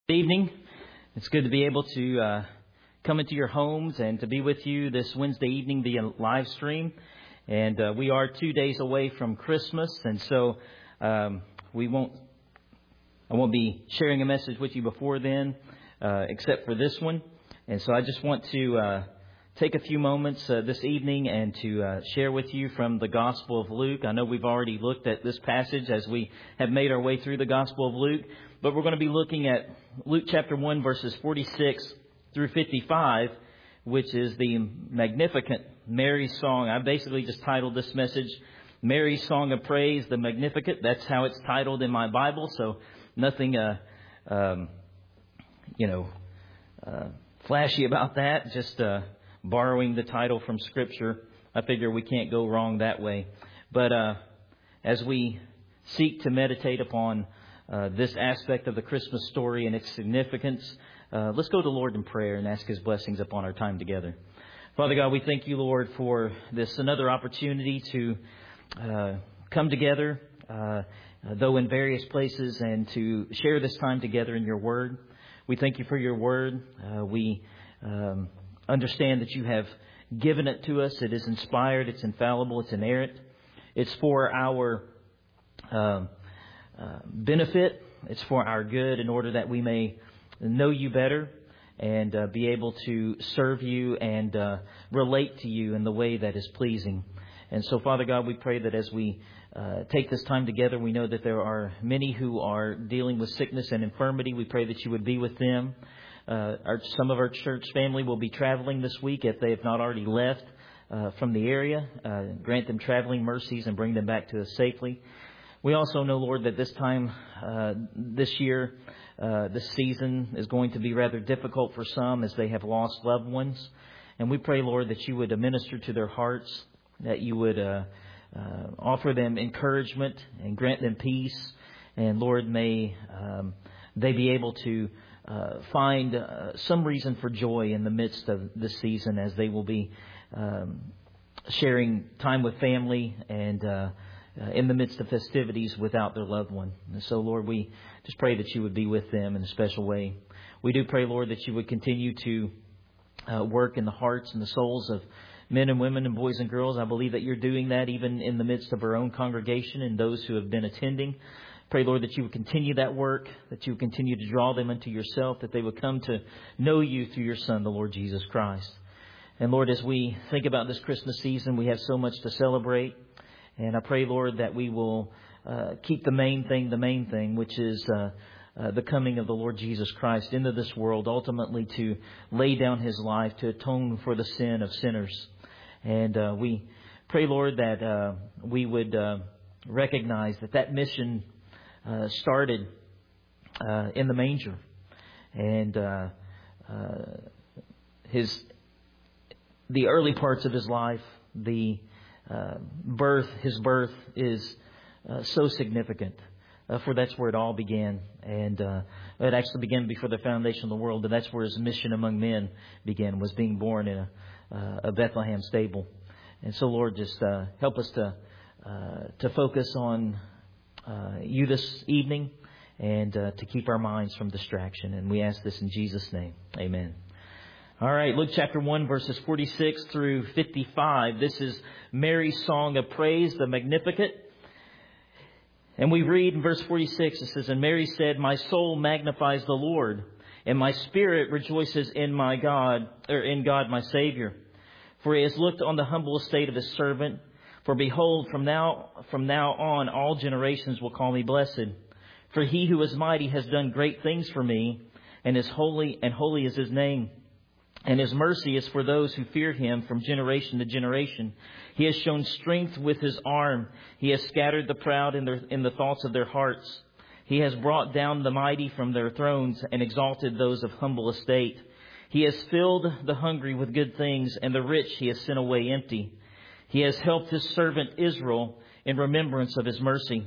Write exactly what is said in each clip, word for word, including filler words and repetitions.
Good evening. It's good to be able to uh, come into your homes and to be with you this Wednesday evening via live stream. And uh, we are two days away from Christmas, and so um, we won't. I won't be sharing a message with you before then, uh, except for this one. And so I just want to uh, take a few moments uh, this evening and to uh, share with you from the Gospel of Luke. I know we've already looked at this passage as we have made our way through the Gospel of Luke, but we're going to be looking at Luke chapter one, verses forty-six through fifty-five, which is the Magnificat, Mary's song. I basically just titled this message, Mary's Song of Praise, the Magnificat. That's how it's titled in my Bible, so nothing, uh, um, you know, uh, flashy about that, just uh, borrowing the title from Scripture. I figure we can't go wrong that way. But uh, as we seek to meditate upon uh, this aspect of the Christmas story and its significance, uh, let's go to the Lord in prayer and ask His blessings upon our time together. Father God, we thank you, Lord, for this another opportunity to uh, come together, uh, though in various places, and to share this time together in your Word. We thank you for your Word. Uh, we um, understand that you have given it to us. It is inspired. It's infallible. It's inerrant. It's for our uh, uh, benefit. It's for our good, in order that we may know you better and uh, be able to serve you and uh, relate to you in the way that is pleasing. And so, Father God, we pray that as we uh, take this time together, we know that there are many who are dealing with sickness and infirmity. We pray that you would be with them. Uh, our, some of our church family will be traveling this week if they have not already left uh, from the area. Uh, grant them traveling mercies and bring them back to us safely. We also know, Lord, that this time, uh, this year, uh, this season is going to be rather difficult for some as they have lost loved ones. And we pray, Lord, that you would minister to their hearts, that you would uh, uh, offer them encouragement and grant them peace. And, Lord, may um, they be able to uh, find uh, some reason for joy in the midst of this season, as they will be um, sharing time with family and uh, uh, in the midst of festivities without their loved one. And so, Lord, we just pray that you would be with them in a special way. We do pray, Lord, that you would continue to uh, work in the hearts and the souls of men and women and boys and girls. I believe that you're doing that even in the midst of our own congregation and those who have been attending. Pray, Lord, that you would continue that work, that you would continue to draw them unto yourself, that they would come to know you through your Son, the Lord Jesus Christ. And, Lord, as we think about this Christmas season, we have so much to celebrate. And I pray, Lord, that we will uh, keep the main thing the main thing, which is uh, uh, the coming of the Lord Jesus Christ into this world, ultimately to lay down His life to atone for the sin of sinners. And uh, we pray, Lord, that uh, we would uh, recognize that that mission uh, started uh, in the manger. And uh, uh, his the early parts of His life, the uh, birth, His birth is uh, so significant. Uh, for that's where it all began. And uh, it actually began before the foundation of the world. And that's where His mission among men began, was being born in a Uh, a Bethlehem stable. And so, Lord, just uh, help us to uh, to focus on uh, you this evening and uh, to keep our minds from distraction. And we ask this in Jesus' name. Amen. All right, Luke chapter one, verses forty-six through fifty-five. This is Mary's Song of Praise, the Magnificat. And we read in verse forty-six, it says, "And Mary said, My soul magnifies the Lord, and my spirit rejoices in my God, or in God my Savior. For He has looked on the humble estate of His servant. For behold, from now from now on all generations will call me blessed. For He who is mighty has done great things for me, and is holy, and holy is His name. And His mercy is for those who fear Him from generation to generation. He has shown strength with His arm. He has scattered the proud in their in the thoughts of their hearts. He has brought down the mighty from their thrones and exalted those of humble estate. He has filled the hungry with good things, and the rich He has sent away empty. He has helped His servant Israel in remembrance of His mercy,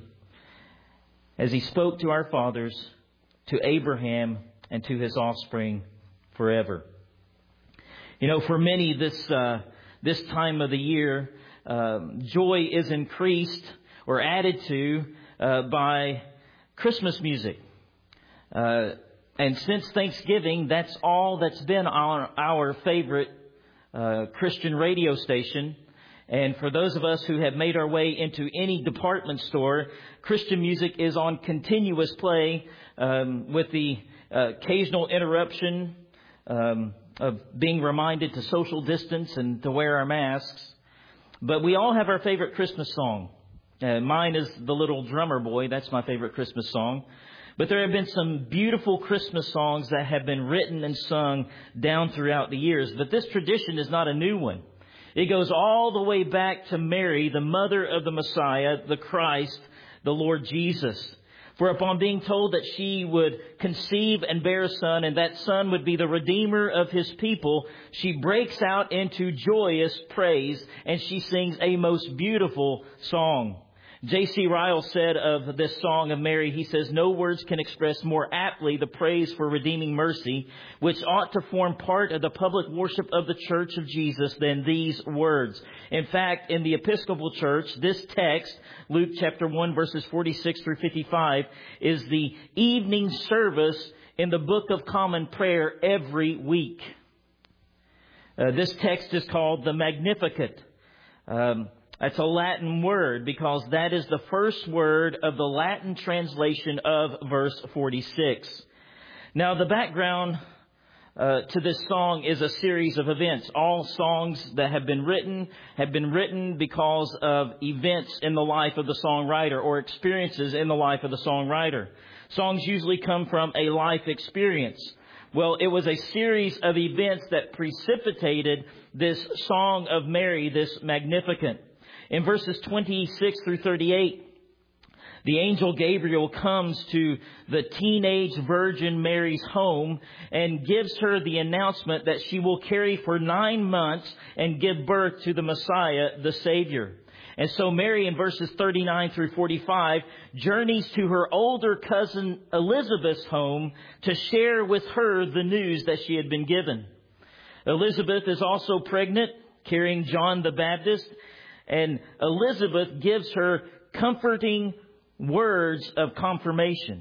as He spoke to our fathers, to Abraham, and to his offspring forever." You know, for many, this uh, this time of the year, uh, joy is increased or added to uh, by Christmas music. Uh, And since Thanksgiving, that's all that's been on our favorite uh, Christian radio station. And for those of us who have made our way into any department store, Christian music is on continuous play um, with the uh, occasional interruption um, of being reminded to social distance and to wear our masks. But we all have our favorite Christmas song. Uh, mine is The Little Drummer Boy. That's my favorite Christmas song. But there have been some beautiful Christmas songs that have been written and sung down throughout the years. But this tradition is not a new one. It goes all the way back to Mary, the mother of the Messiah, the Christ, the Lord Jesus. For upon being told that she would conceive and bear a son, and that son would be the Redeemer of His people, she breaks out into joyous praise, and she sings a most beautiful song. J C Ryle said of this song of Mary, he says, no words can express more aptly the praise for redeeming mercy, which ought to form part of the public worship of the Church of Jesus, than these words. In fact, in the Episcopal Church, this text, Luke chapter one, verses forty-six through fifty-five, is the evening service in the Book of Common Prayer every week. Uh, this text is called the Magnificat. Um, That's a Latin word because that is the first word of the Latin translation of verse forty-six. Now, the background uh, to this song is a series of events. All songs that have been written have been written because of events in the life of the songwriter or experiences in the life of the songwriter. Songs usually come from a life experience. Well, it was a series of events that precipitated this song of Mary, this Magnificat. In verses twenty-six through thirty-eight, the angel Gabriel comes to the teenage virgin Mary's home and gives her the announcement that she will carry for nine months and give birth to the Messiah, the Savior. And so Mary, in verses thirty-nine through forty-five, journeys to her older cousin Elizabeth's home to share with her the news that she had been given. Elizabeth is also pregnant, carrying John the Baptist. And Elizabeth gives her comforting words of confirmation.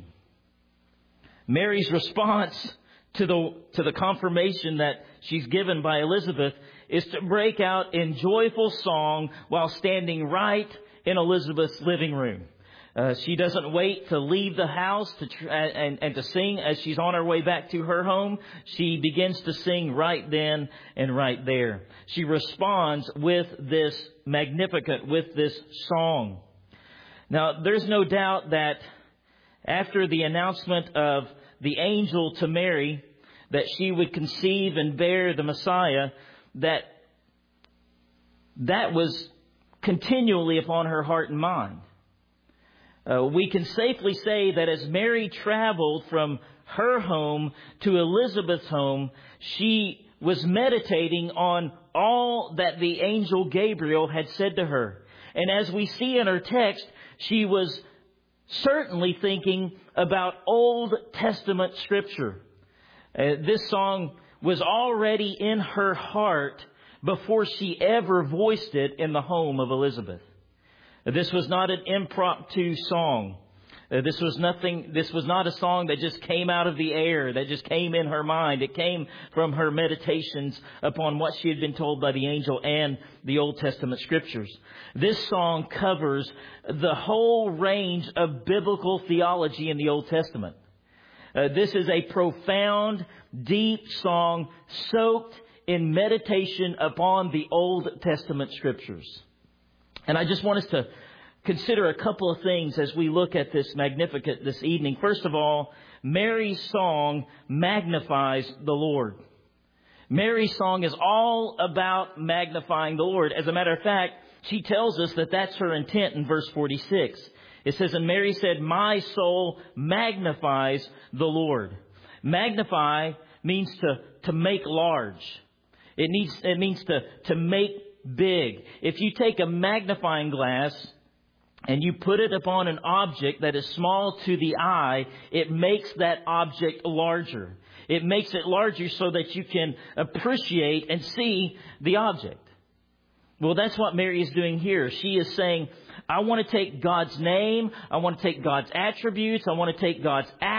Mary's response to the to the confirmation that she's given by Elizabeth is to break out in joyful song while standing right in Elizabeth's living room. Uh, she doesn't wait to leave the house to tr- and, and to sing as she's on her way back to her home. She begins to sing right then and right there. She responds with this Magnificat, with this song. Now, there's no doubt that after the announcement of the angel to Mary that she would conceive and bear the Messiah, that that was continually upon her heart and mind. Uh, we can safely say that as Mary traveled from her home to Elizabeth's home, she was meditating on all that the angel Gabriel had said to her. And as we see in her text, she was certainly thinking about Old Testament Scripture. Uh, this song was already in her heart before she ever voiced it in the home of Elizabeth. This was not an impromptu song. Uh, this was nothing. This was not a song that just came out of the air, that just came in her mind. It came from her meditations upon what she had been told by the angel and the Old Testament Scriptures. This song covers the whole range of biblical theology in the Old Testament. Uh, this is a profound, deep song soaked in meditation upon the Old Testament Scriptures. And I just want us to consider a couple of things as we look at this Magnificat this evening. First of all, Mary's song magnifies the Lord. Mary's song is all about magnifying the Lord. As a matter of fact, she tells us that that's her intent in verse forty-six. It says, and Mary said, my soul magnifies the Lord. Magnify means to, to make large. It needs, it means to, to make big. If you take a magnifying glass and you put it upon an object that is small to the eye, it makes that object larger. It makes it larger so that you can appreciate and see the object. Well, that's what Mary is doing here. She is saying, I want to take God's name. I want to take God's attributes. I want to take God's acts.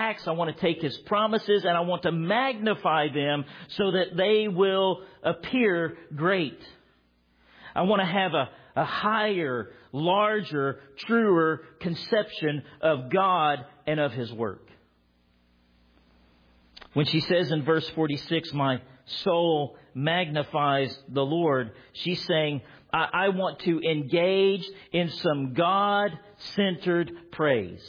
acts. I want to take His promises and I want to magnify them so that they will appear great. I want to have a, a higher, larger, truer conception of God and of His work. When she says in verse forty-six, my soul magnifies the Lord, she's saying, I, I want to engage in some God-centered praise.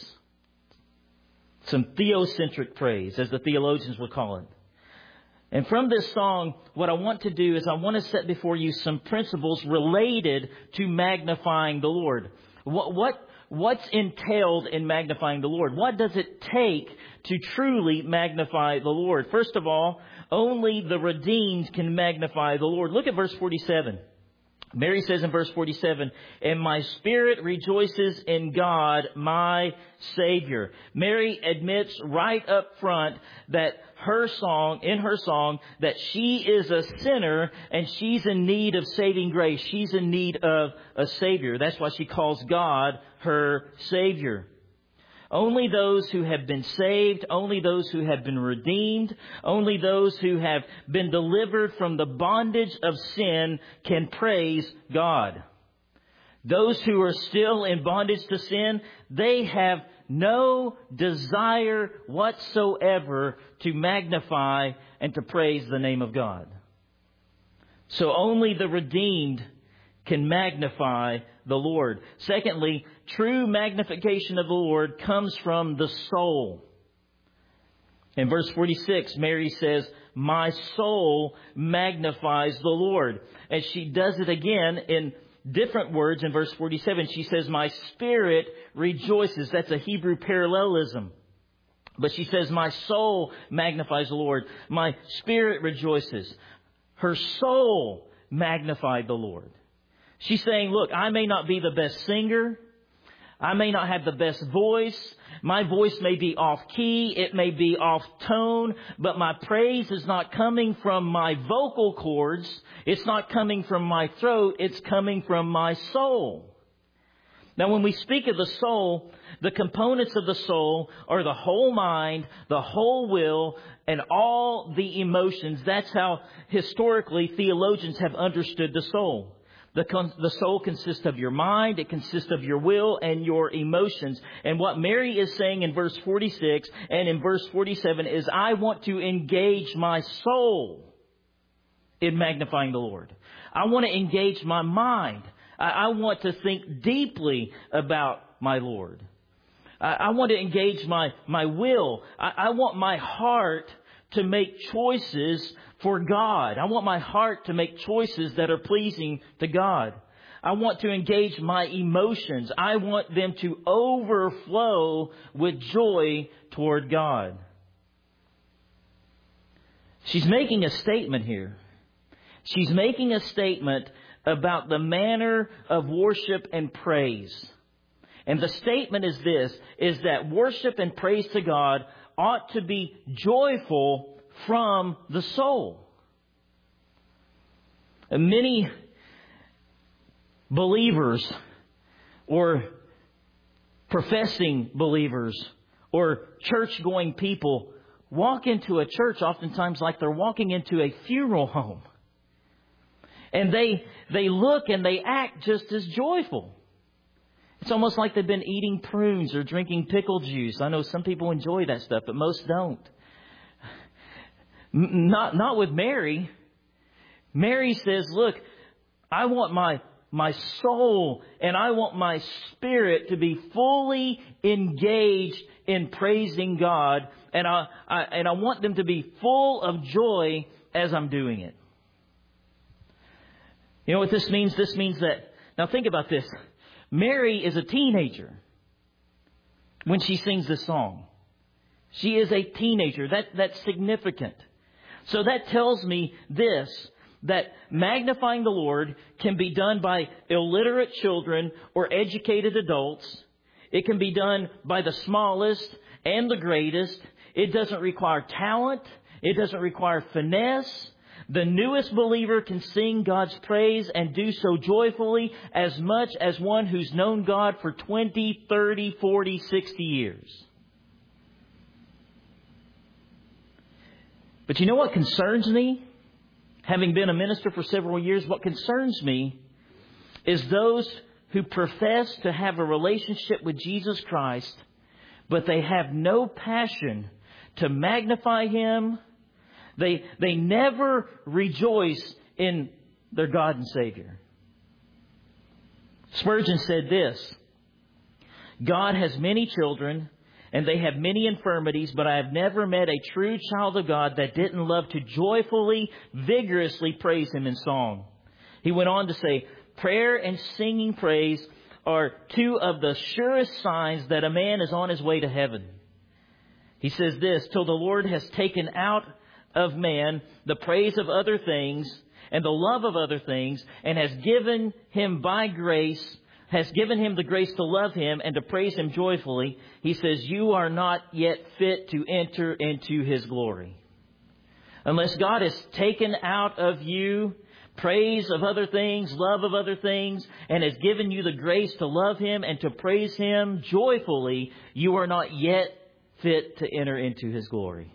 Some theocentric praise, as the theologians would call it. And from this song, what I want to do is I want to set before you some principles related to magnifying the Lord. What, what, what's entailed in magnifying the Lord? What does it take to truly magnify the Lord? First of all, only the redeemed can magnify the Lord. Look at verse forty-seven. Mary says in verse forty-seven, and my spirit rejoices in God, my Savior. Mary admits right up front that her song, in her song, that she is a sinner and she's in need of saving grace. She's in need of a Savior. That's why she calls God her Savior. Only those who have been saved, only those who have been redeemed, only those who have been delivered from the bondage of sin can praise God. Those who are still in bondage to sin, they have no desire whatsoever to magnify and to praise the name of God. So only the redeemed can magnify the Lord. Secondly, true magnification of the Lord comes from the soul. In verse forty-six, Mary says, my soul magnifies the Lord. And she does it again in different words in verse forty-seven. She says, my spirit rejoices. That's a Hebrew parallelism. But she says, my soul magnifies the Lord. My spirit rejoices. Her soul magnified the Lord. She's saying, look, I may not be the best singer. I may not have the best voice. My voice may be off key. It may be off tone. But my praise is not coming from my vocal cords. It's not coming from my throat. It's coming from my soul. Now, when we speak of the soul, the components of the soul are the whole mind, the whole will, and all the emotions. That's how historically theologians have understood the soul. The, con- the soul consists of your mind, it consists of your will and your emotions. And what Mary is saying in verse forty-six and in verse forty-seven is, I want to engage my soul in magnifying the Lord. I want to engage my mind. I, I want to think deeply about my Lord. I, I want to engage my, my will. I, I want my heart to make choices for God. I want my heart to make choices that are pleasing to God. I want to engage my emotions. I want them to overflow with joy toward God. She's making a statement here. She's making a statement about the manner of worship and praise. And the statement is this, is that worship and praise to God ought to be joyful from the soul. And many believers or professing believers or church-going people walk into a church oftentimes like they're walking into a funeral home. And they they look and they act just as joyful. It's almost like they've been eating prunes or drinking pickle juice. I know some people enjoy that stuff, but most don't. Not not with Mary. Mary says, look, I want my my soul and I want my spirit to be fully engaged in praising God. And I, I and I want them to be full of joy as I'm doing it. You know what this means? This means that, now think about this. Mary is a teenager when she sings this song. She is a teenager. That, that's significant. So that tells me this, that magnifying the Lord can be done by illiterate children or educated adults. It can be done by the smallest and the greatest. It doesn't require talent. It doesn't require finesse. The newest believer can sing God's praise and do so joyfully as much as one who's known God for twenty, thirty, forty, sixty years. But you know what concerns me? Having been a minister for several years, what concerns me is those who profess to have a relationship with Jesus Christ, but they have no passion to magnify Him. They, they never rejoice in their God and Savior. Spurgeon said this, God has many children, and they have many infirmities, but I have never met a true child of God that didn't love to joyfully, vigorously praise Him in song. He went on to say, prayer and singing praise are two of the surest signs that a man is on his way to heaven. He says this, till the Lord has taken out of man the praise of other things and the love of other things, and has given him by grace, has given him the grace to love Him and to praise Him joyfully, He says, you are not yet fit to enter into His glory. Unless God has taken out of you praise of other things, love of other things, and has given you the grace to love Him and to praise Him joyfully, you are not yet fit to enter into His glory.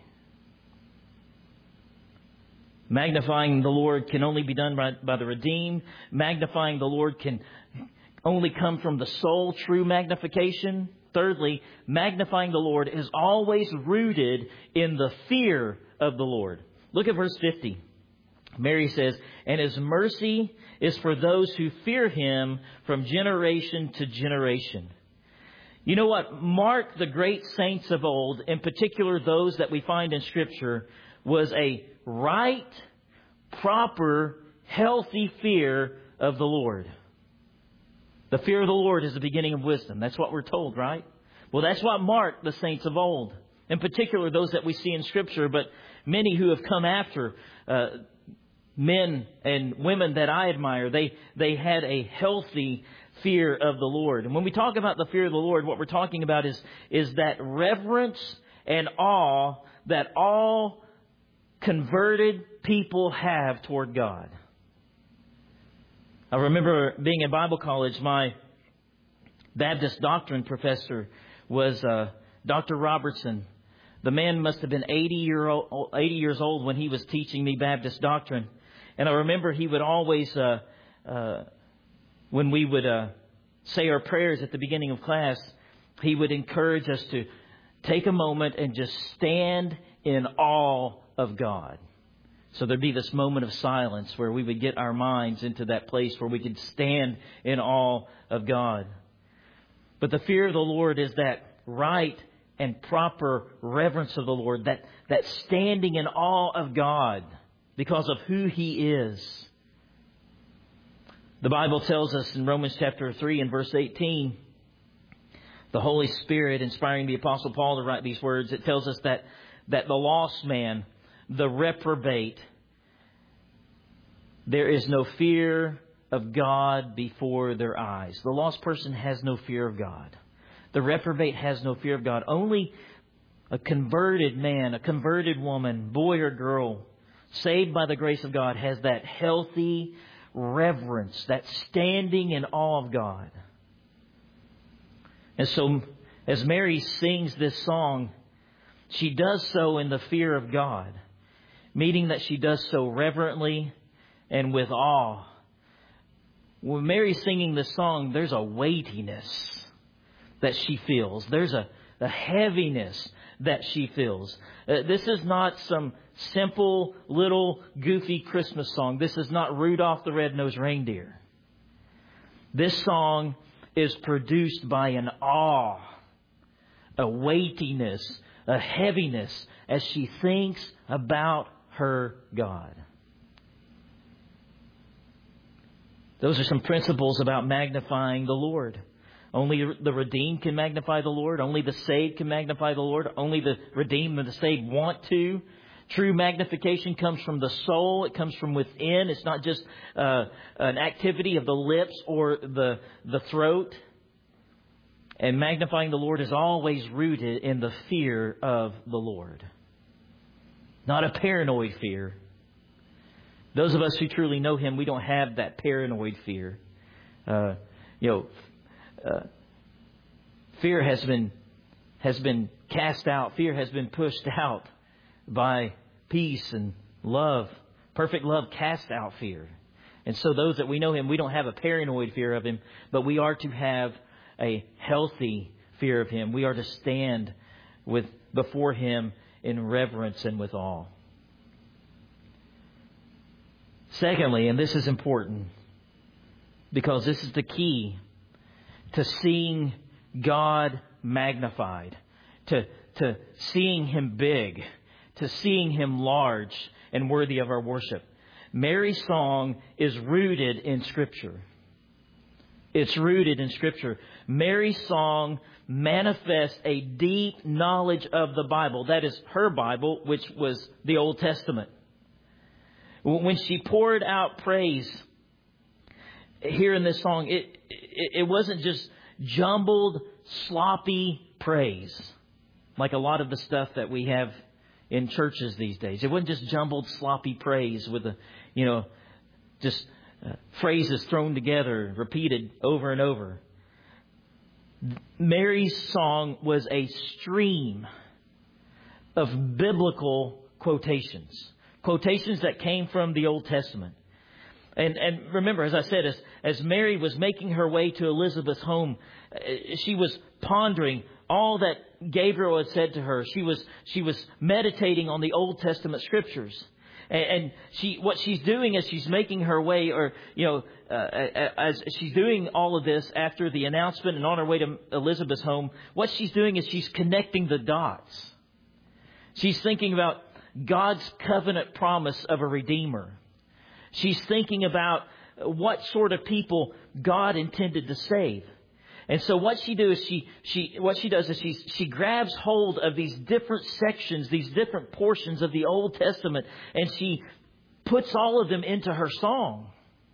Magnifying the Lord can only be done by, by the redeemed. Magnifying the Lord can only come from the soul, true magnification. Thirdly, magnifying the Lord is always rooted in the fear of the Lord. Look at verse fifty. Mary says, and His mercy is for those who fear Him from generation to generation. You know what? Mark, the great saints of old, in particular those that we find in Scripture, was a right, proper, healthy fear of the Lord. The fear of the Lord is the beginning of wisdom. That's what we're told, right? Well, that's what marked the saints of old. In particular, those that we see in Scripture, but many who have come after, uh, men and women that I admire, they, they had a healthy fear of the Lord. And when we talk about the fear of the Lord, what we're talking about is, is that reverence and awe that all converted people have toward God. I remember being in Bible college, my Baptist doctrine professor was uh, Doctor Robertson. The man must have been eighty, year old, eighty years old when he was teaching me Baptist doctrine. And I remember he would always, uh, uh, when we would uh, say our prayers at the beginning of class, he would encourage us to take a moment and just stand in awe of God. So there'd be this moment of silence where we would get our minds into that place where we could stand in awe of God. But the fear of the Lord is that right and proper reverence of the Lord, that, that standing in awe of God because of who He is. The Bible tells us in Romans chapter three and verse eighteen, the Holy Spirit inspiring the Apostle Paul to write these words, it tells us that, that the lost man, the reprobate, there is no fear of God before their eyes. The lost person has no fear of God. The reprobate has no fear of God. Only a converted man, a converted woman, boy or girl, saved by the grace of God, has that healthy reverence, that standing in awe of God. And so, as Mary sings this song, she does so in the fear of God, meaning that she does so reverently and with awe. When Mary's singing this song, there's a weightiness that she feels. There's a, a heaviness that she feels. Uh, this is not some simple, little, goofy Christmas song. This is not Rudolph the Red-Nosed Reindeer. This song is produced by an awe, a weightiness, a heaviness as she thinks about her God. Those are some principles about magnifying the Lord. Only the redeemed can magnify the Lord. Only the saved can magnify the Lord. Only the redeemed and the saved want to. True magnification comes from the soul. It comes from within. It's not just uh, an activity of the lips or the, the throat. And magnifying the Lord is always rooted in the fear of the Lord. Not a paranoid fear. Those of us who truly know Him, we don't have that paranoid fear. Uh, you know, uh, fear has been has been cast out. Fear has been pushed out by peace and love. Perfect love casts out fear. And so those that we know Him, we don't have a paranoid fear of Him, but we are to have a healthy fear of Him. We are to stand with before Him in reverence and with awe. Secondly, and this is important, because this is the key to seeing God magnified, to, to seeing Him big, to seeing Him large and worthy of our worship. Mary's song is rooted in Scripture. It's rooted in Scripture. Mary's song manifests a deep knowledge of the Bible. That is her Bible, which was the Old Testament. When she poured out praise here in this song, it, it, it wasn't just jumbled, sloppy praise like a lot of the stuff that we have in churches these days. It wasn't just jumbled, sloppy praise with a, you know, just uh, phrases thrown together, repeated over and over. Mary's song was a stream of biblical quotations. Quotations that came from the Old Testament. And and remember, as I said, as, as Mary was making her way to Elizabeth's home, she was pondering all that Gabriel had said to her. She was she was meditating on the Old Testament Scriptures. And, and she what she's doing as she's making her way, or, you know, uh, as she's doing all of this after the announcement and on her way to Elizabeth's home, what she's doing is she's connecting the dots. She's thinking about God's covenant promise of a Redeemer. She's thinking about what sort of people God intended to save. And so what she does is she she what she does is she she grabs hold of these different sections, these different portions of the Old Testament, and she puts all of them into her song.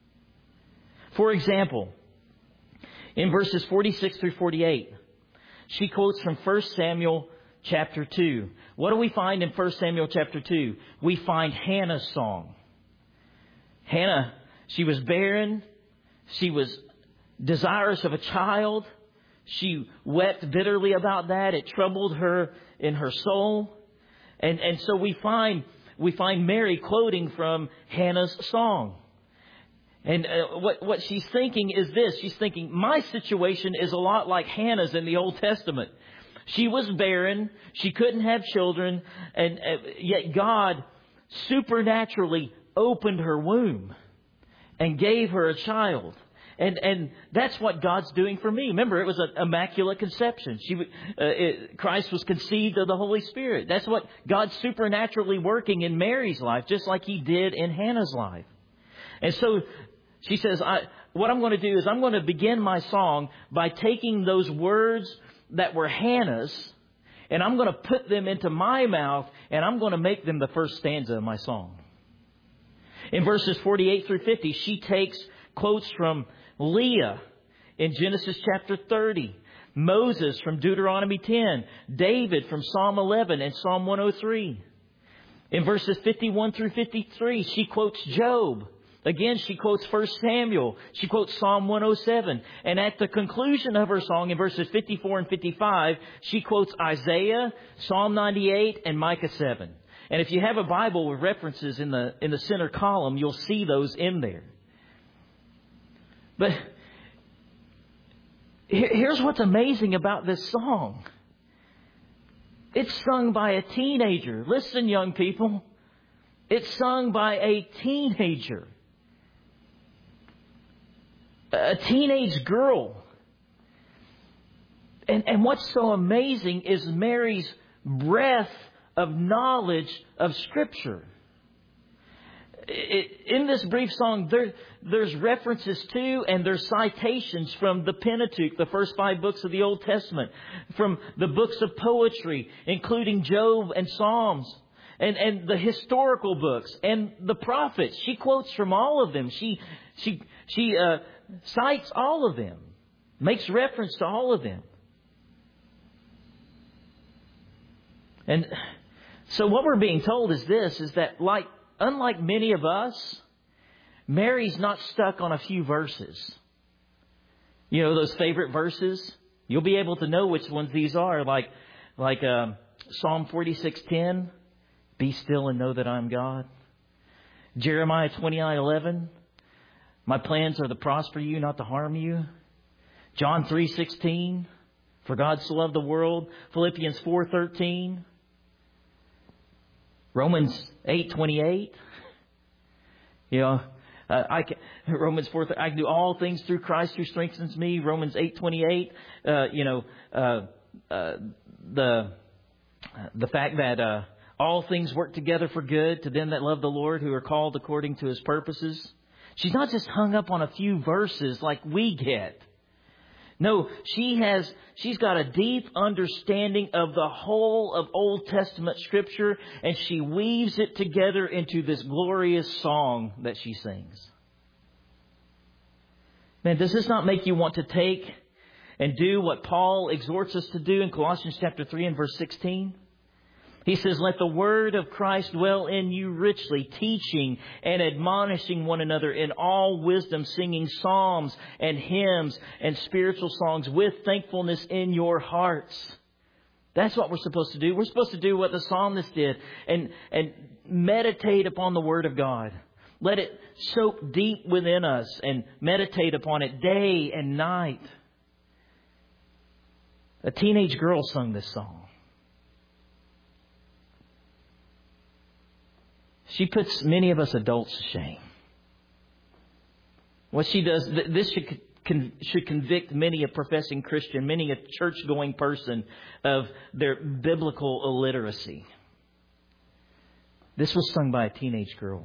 For example, in verses forty-six through forty-eight, she quotes from First Samuel chapter two. What do we find in First Samuel chapter two? We find Hannah's song. Hannah, she was barren. She was desirous of a child. She wept bitterly about that. It troubled her in her soul. And and so we find we find Mary quoting from Hannah's song. And uh, what what she's thinking is this. She's thinking, my situation is a lot like Hannah's in the Old Testament. She was barren. She couldn't have children. And uh, yet God supernaturally opened her womb and gave her a child. And and that's what God's doing for me. Remember, it was an immaculate conception. She, uh, it, Christ was conceived of the Holy Spirit. That's what God's supernaturally working in Mary's life, just like He did in Hannah's life. And so she says, I, what I'm going to do is I'm going to begin my song by taking those words that were Hannah's, and I'm going to put them into my mouth, and I'm going to make them the first stanza of my song. In verses forty-eight through fifty, she takes quotes from Leah in Genesis chapter thirty, Moses from Deuteronomy ten, David from Psalm eleven and Psalm one oh three. In verses fifty-one through fifty-three, she quotes Job. Again, she quotes First Samuel. She quotes Psalm one oh seven. And at the conclusion of her song, in verses fifty-four and fifty-five, she quotes Isaiah, Psalm ninety-eight, and Micah seven. And if you have a Bible with references in the in the center column, you'll see those in there. But here's what's amazing about this song. It's sung by a teenager. Listen, young people. It's sung by a teenager. A teenage girl. And, and what's so amazing is Mary's breadth of knowledge of Scripture. In this brief song, there, there's references to and there's citations from the Pentateuch, the first five books of the Old Testament, from the books of poetry, including Job and Psalms, and, and the historical books and the prophets. She quotes from all of them. She she she uh, cites all of them, makes reference to all of them. And so what we're being told is this, is that like Unlike many of us, Mary's not stuck on a few verses. You know, those favorite verses? You'll be able to know which ones these are. Like like um, Psalm forty-six ten. Be still and know that I am God. Jeremiah twenty-nine eleven. My plans are to prosper you, not to harm you. John three sixteen. For God so loved the world. Philippians four thirteen. Romans eight twenty-eight. You know, uh, I can, Romans four. I can do all things through Christ who strengthens me. Romans eight twenty-eight. Uh, you know, uh, uh, the the fact that uh, all things work together for good to them that love the Lord, who are called according to His purposes. She's not just hung up on a few verses like we get. No, she has, she's got a deep understanding of the whole of Old Testament Scripture, and she weaves it together into this glorious song that she sings. Man, does this not make you want to take and do what Paul exhorts us to do in Colossians chapter three and verse sixteen? He says, let the word of Christ dwell in you richly, teaching and admonishing one another in all wisdom, singing psalms and hymns and spiritual songs with thankfulness in your hearts. That's what we're supposed to do. We're supposed to do what the psalmist did and, and meditate upon the word of God. Let it soak deep within us and meditate upon it day and night. A teenage girl sung this song. She puts many of us adults to shame. What she does, this should, con, should convict many a professing Christian, many a church-going person of their biblical illiteracy. This was sung by a teenage girl.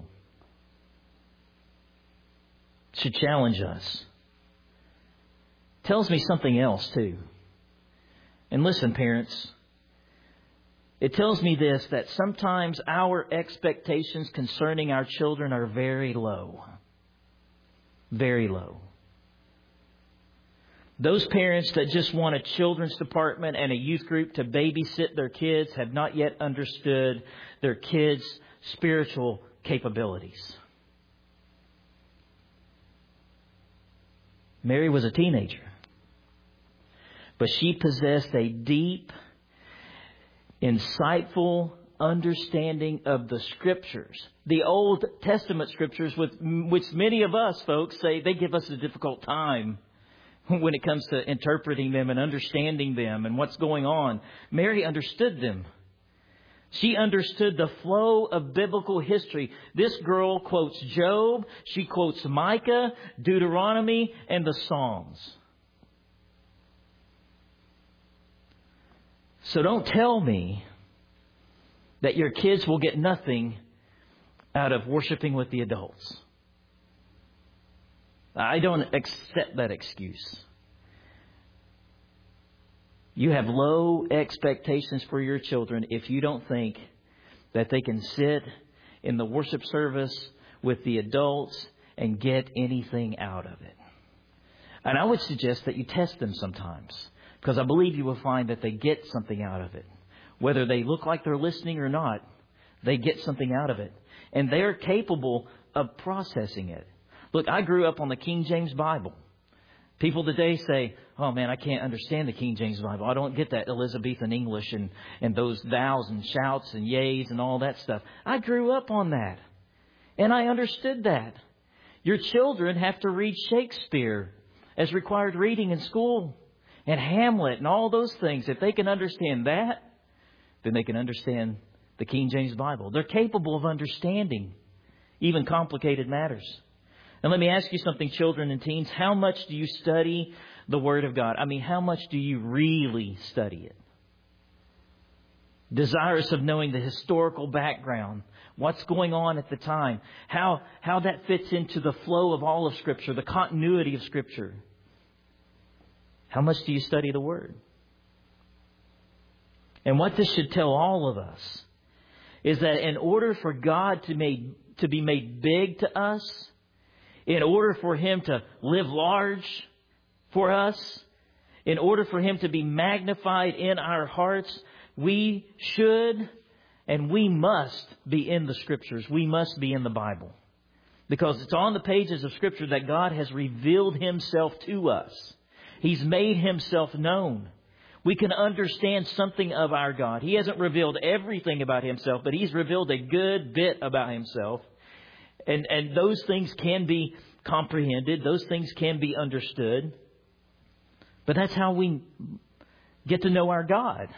It should challenge us. Tells me something else, too. And listen, parents. It tells me this, that sometimes our expectations concerning our children are very low. Very low. Those parents that just want a children's department and a youth group to babysit their kids have not yet understood their kids' spiritual capabilities. Mary was a teenager, but she possessed a deep, insightful understanding of the Scriptures. The Old Testament Scriptures, with which many of us folks say they give us a difficult time when it comes to interpreting them and understanding them and what's going on. Mary understood them. She understood the flow of biblical history. This girl quotes Job, she quotes Micah, Deuteronomy, and the Psalms. So don't tell me that your kids will get nothing out of worshiping with the adults. I don't accept that excuse. You have low expectations for your children if you don't think that they can sit in the worship service with the adults and get anything out of it. And I would suggest that you test them sometimes, because I believe you will find that they get something out of it. Whether they look like they're listening or not, they get something out of it. And they're capable of processing it. Look, I grew up on the King James Bible. People today say, oh man, I can't understand the King James Bible. I don't get that Elizabethan English and, and those thous and shouts and yays and all that stuff. I grew up on that. And I understood that. Your children have to read Shakespeare as required reading in school. And Hamlet and all those things. If they can understand that, then they can understand the King James Bible. They're capable of understanding even complicated matters. And let me ask you something, children and teens. How much do you study the Word of God? I mean, how much do you really study it? Desirous of knowing the historical background, what's going on at the time, how, how that fits into the flow of all of Scripture, the continuity of Scripture. How much do you study the Word? And what this should tell all of us is that in order for God to, made, to be made big to us, in order for Him to live large for us, in order for Him to be magnified in our hearts, we should and we must be in the Scriptures. We must be in the Bible. Because it's on the pages of Scripture that God has revealed Himself to us. He's made Himself known. we can understand something of our God. He hasn't revealed everything about Himself, but He's revealed a good bit about Himself. And, and those things can be comprehended. Those things can be understood. But that's how we get to know our God.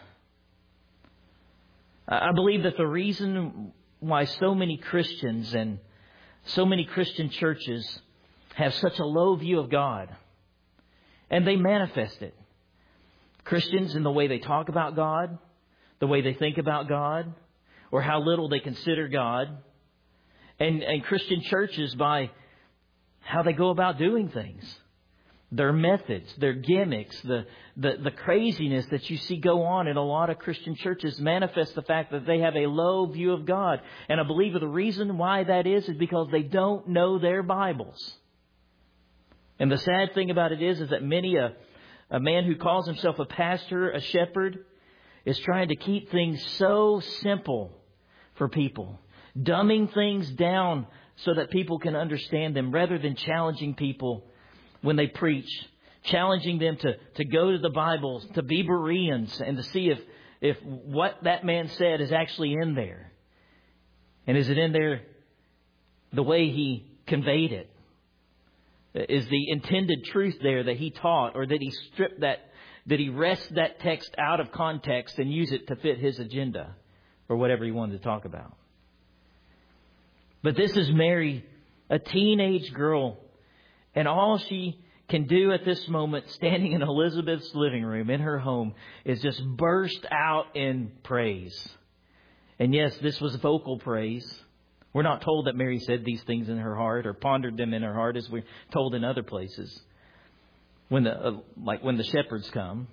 I believe that the reason why so many Christians and so many Christian churches have such a low view of God, and they manifest it. Christians in the way they talk about God, the way they think about God, or how little they consider God. And, and Christian churches by how they go about doing things. Their methods, their gimmicks, the, the, the craziness that you see go on in a lot of Christian churches manifests the fact that they have a low view of God. And I believe the reason why that is is because they don't know their Bibles. And the sad thing about it is, is that many a, a man who calls himself a pastor, a shepherd, is trying to keep things so simple for people. Dumbing things down so that people can understand them rather than challenging people when they preach. Challenging them to, to go to the Bible, to be Bereans, and to see if, if what that man said is actually in there. And is it in there the way he conveyed it? Is the intended truth there that he taught, or did he strip that, did he wrest that text out of context and use it to fit his agenda or whatever he wanted to talk about? But this is Mary, a teenage girl, and all she can do at this moment, standing in Elizabeth's living room in her home, is just burst out in praise. And yes, this was vocal praise. We're not told that Mary said these things in her heart or pondered them in her heart as we're told in other places. When the uh, like when the shepherds come.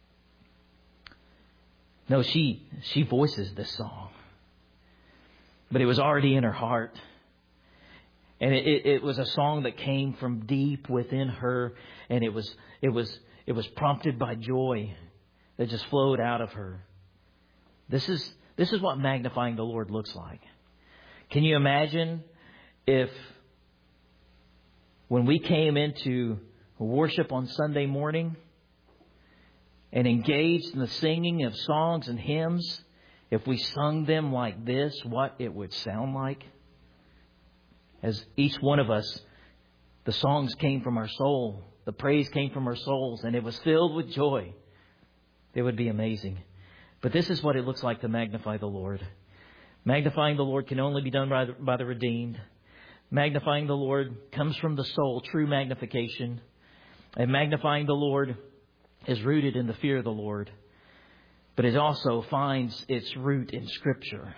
No, she she voices this song. But it was already in her heart. And it, it, it was a song that came from deep within her, and it was it was it was prompted by joy that just flowed out of her. This is this is what magnifying the Lord looks like. Can you imagine if when we came into worship on Sunday morning and engaged in the singing of songs and hymns, if we sung them like this, what it would sound like? As each one of us, the songs came from our soul, the praise came from our souls, and it was filled with joy. It would be amazing. But this is what it looks like to magnify the Lord. Magnifying the Lord can only be done by the, by the redeemed. Magnifying the Lord comes from the soul, true magnification. And magnifying the Lord is rooted in the fear of the Lord. But it also finds its root in Scripture.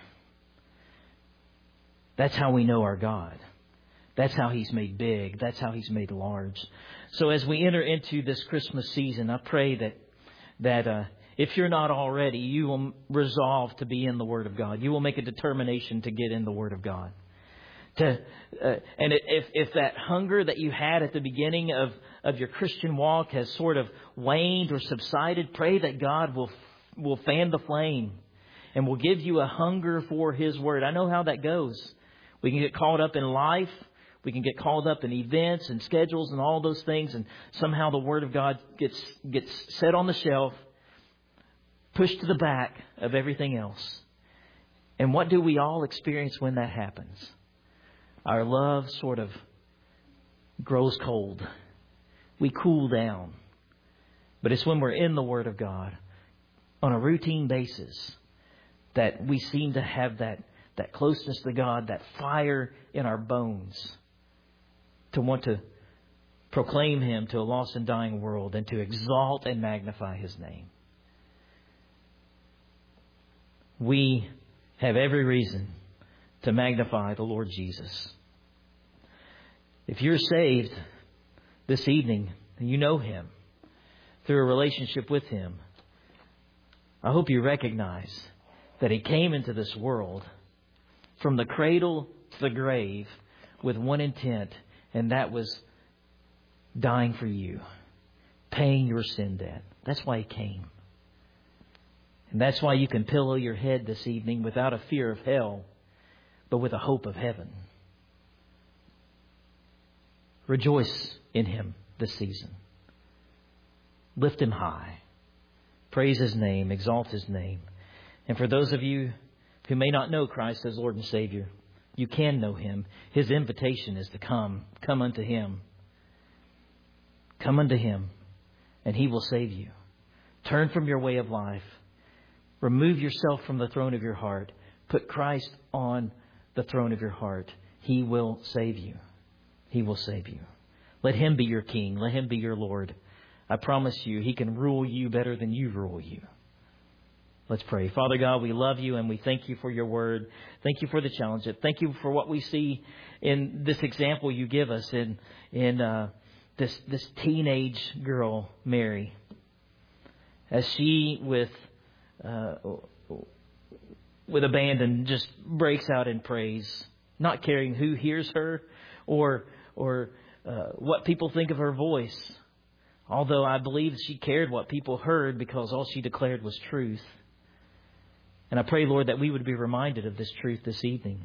That's how we know our God. That's how He's made big. That's how He's made large. So as we enter into this Christmas season, I pray that that uh, if you're not already, you will resolve to be in the Word of God. You will make a determination to get in the Word of God. To uh, and if if that hunger that you had at the beginning of, of your Christian walk has sort of waned or subsided, pray that God will will fan the flame and will give you a hunger for His Word. I know how that goes. We can get caught up in life. We can get caught up in events and schedules and all those things. And somehow the Word of God gets gets set on the shelf, pushed to the back of everything else. And what do we all experience when that happens? Our love sort of grows cold. We cool down. But it's when we're in the Word of God on a routine basis that we seem to have that, that closeness to God, that fire in our bones to want to proclaim Him to a lost and dying world and to exalt and magnify His name. We have every reason to magnify the Lord Jesus. If you're saved this evening and you know Him through a relationship with Him, I hope you recognize that He came into this world from the cradle to the grave with one intent, and that was dying for you, paying your sin debt. That's why He came. And that's why you can pillow your head this evening without a fear of hell, but with a hope of heaven. Rejoice in Him this season. Lift Him high. Praise His name. Exalt His name. And for those of you who may not know Christ as Lord and Savior, you can know Him. His invitation is to come. Come unto Him. Come unto Him, and He will save you. Turn from your way of life. Remove yourself from the throne of your heart. Put Christ on the throne of your heart. He will save you. He will save you. Let Him be your King. Let Him be your Lord. I promise you, He can rule you better than you rule you. Let's pray. Father God, we love You and we thank You for Your word. Thank You for the challenge. Thank You for what we see in this example You give us in in uh, this this teenage girl, Mary, as she with uh, with abandon just breaks out in praise, not caring who hears her or or uh, what people think of her voice. Although I believe she cared what people heard because all she declared was truth. And I pray, Lord, that we would be reminded of this truth this evening.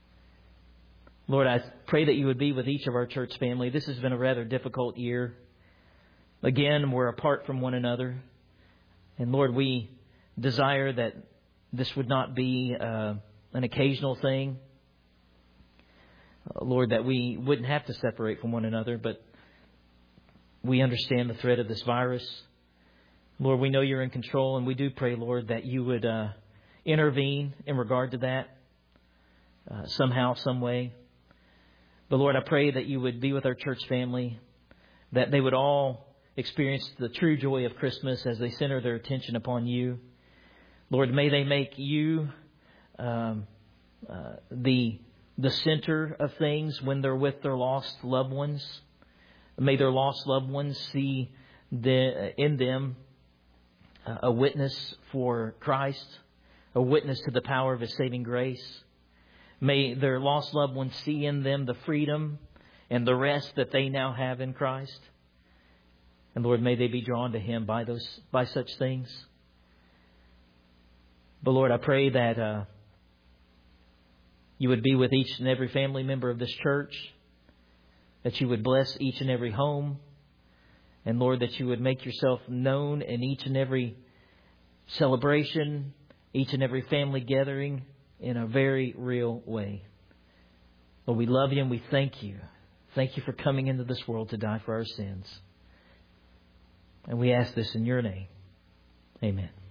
Lord, I pray that You would be with each of our church family. This has been a rather difficult year. Again, we're apart from one another. And Lord, we desire that this would not be uh, an occasional thing. Uh, Lord, that we wouldn't have to separate from one another, but we understand the threat of this virus. Lord, we know You're in control, and we do pray, Lord, that You would uh, intervene in regard to that uh, somehow, some way. But Lord, I pray that You would be with our church family, that they would all experience the true joy of Christmas as they center their attention upon You. Lord, may they make You um, uh, the the center of things when they're with their lost loved ones. May their lost loved ones see the, in them a witness for Christ, a witness to the power of His saving grace. May their lost loved ones see in them the freedom and the rest that they now have in Christ. And Lord, may they be drawn to Him by those by such things. But Lord, I pray that uh, You would be with each and every family member of this church, that You would bless each and every home, and Lord, that You would make Yourself known in each and every celebration, each and every family gathering in a very real way. Lord, we love You and we thank You. Thank You for coming into this world to die for our sins. And we ask this in Your name. Amen.